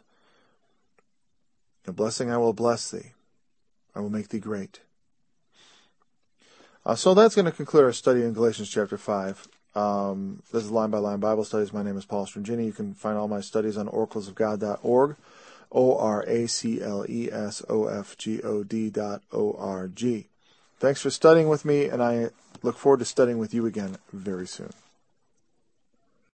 A blessing I will bless thee. I will make thee great. So that's going to conclude our study in Galatians chapter 5. This is Line by Line Bible Studies. My name is Paul Strangini. You can find all my studies on oraclesofgod.org. oraclesofgod.org. Thanks for studying with me, and I look forward to studying with you again very soon.